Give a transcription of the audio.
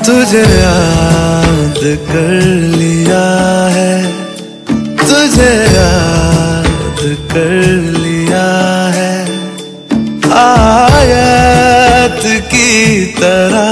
तुझे याद कर लिया है, तुझे याद कर लिया है, आयत की तरह